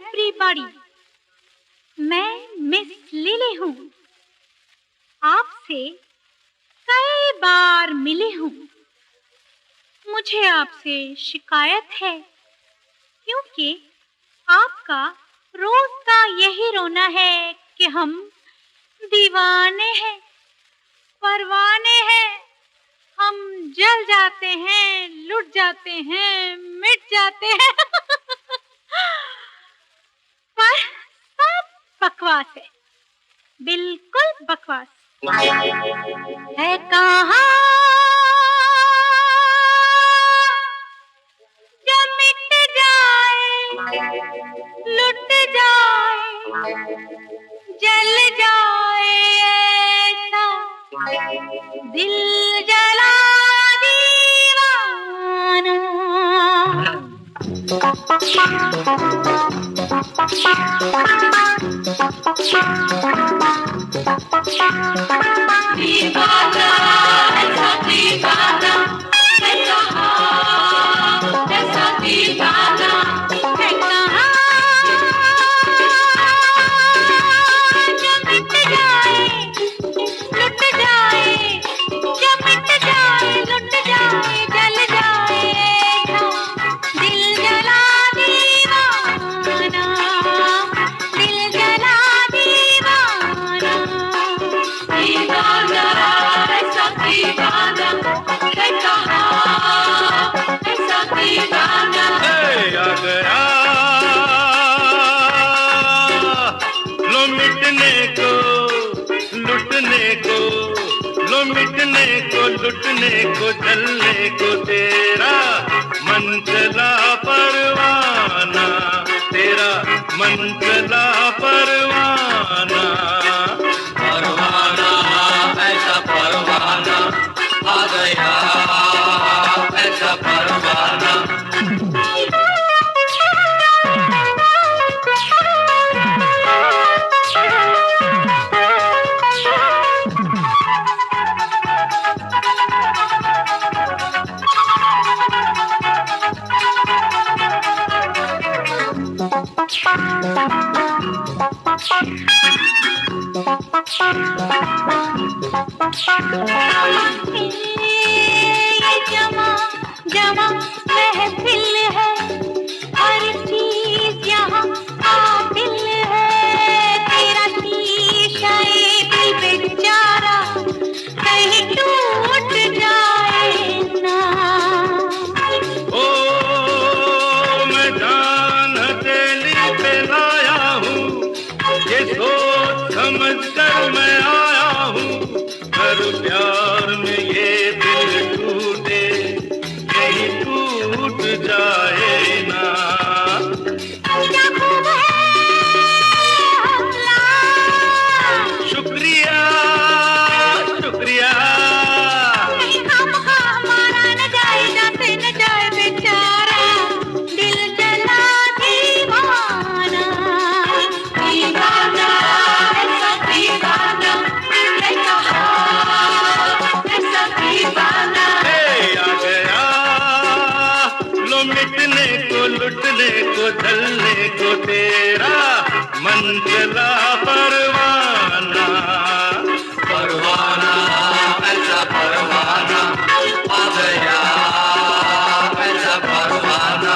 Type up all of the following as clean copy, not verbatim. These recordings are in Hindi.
एवरीबॉडी, मैं मिस लिली हूँ। आपसे कई बार मिली हूँ। मुझे आपसे शिकायत है क्योंकि आपका रोज का यही रोना है कि हम दीवाने हैं, परवाने हैं। हम जल जाते हैं, लुट जाते हैं, मिट जाते हैं। पर सब बकवास है, बिल्कुल बकवास है। कहाँ जो मिट जाए, लुट जाए, जल जाए, ऐसा दिल जला दीवाना। दीवाना ऐसा दीवाना है कहाँ, ऐसा दीवाना है कहाँ जो मिट जाए, लुट जाए, जो मिट जाए, लुट जाए, जल जाए, दिल जला दीवाना, दिल जला दीवाना। दीवाना ऐसा दीवाना है कहाँ, ऐसा दीवाना। आ गया लो मिटने को, लुटने को, लो मिटने को, लुटने को, जलने को तेरा मन चला परवाना, तेरा मन चला परवाना। परवाना ऐसा परवाना आ गया, ऐसा परवाना। ये जमा जमा महफिल है, हर चीज यहाँ काबिल है। तेरा शीशे दिल बेचारा कहीं टूट जाए ना। ओ मैं जान हथेली पे लाया हूँ, ये सोच समझ कर मैं आया हूँ। हर प्यार में ये दिल टूटे, यही टूट जाए ना। क्या खूब है हौसला, शुक्रिया शुक्रिया। खामखा हमारा न जाए, जाते न जाए बेचारा, दिल जला दीवाना। दीवाना ऐसा दीवाना है कहाँ, ऐसा दीवाना। आ गया लो मिटने को, लुटने को, जलने को तेरा मन चला परवाना। परवाना ऐसा परवाना आ गया, ऐसा परवाना।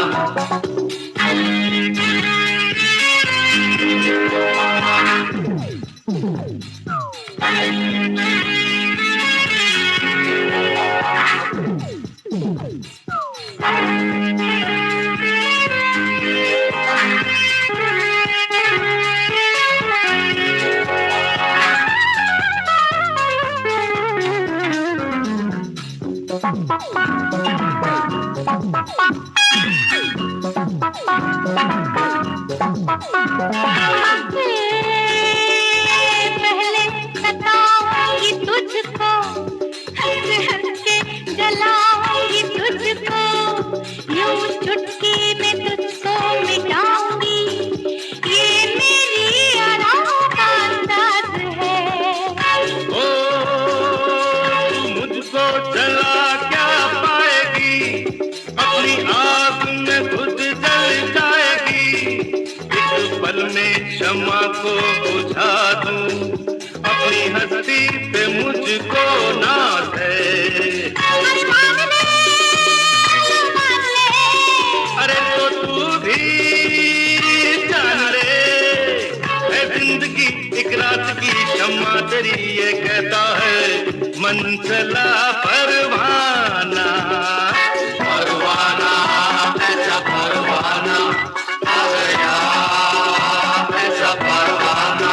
पहले सताऊंगी तुझको, हंस हंस के जलाऊंगी तुझको, यूं चुटकी में तुझको मिटाऊंगी। ये मेरी अदाओं का अंदाज है। ओ मुझको जला क्या पाएगी, अपनी आग में खुद जल जाएगी। एक को बुझा दूं, अपनी हस्ती पे मुझको नाज है। अरे तो तू भी जान ले, है जिंदगी एक रात की शम्मा तेरी, ये कहता है मन चला परवाना। परवाना ऐसा परवाना आ गया, ऐसा परवाना।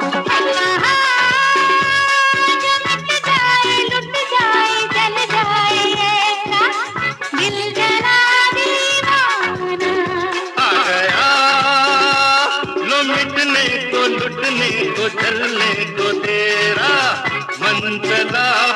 लुट जाए जल जाए ऐसा दिल जला दीवाना। आ गया लो मिटने को, लुटने को, जलने को तेरा मन चला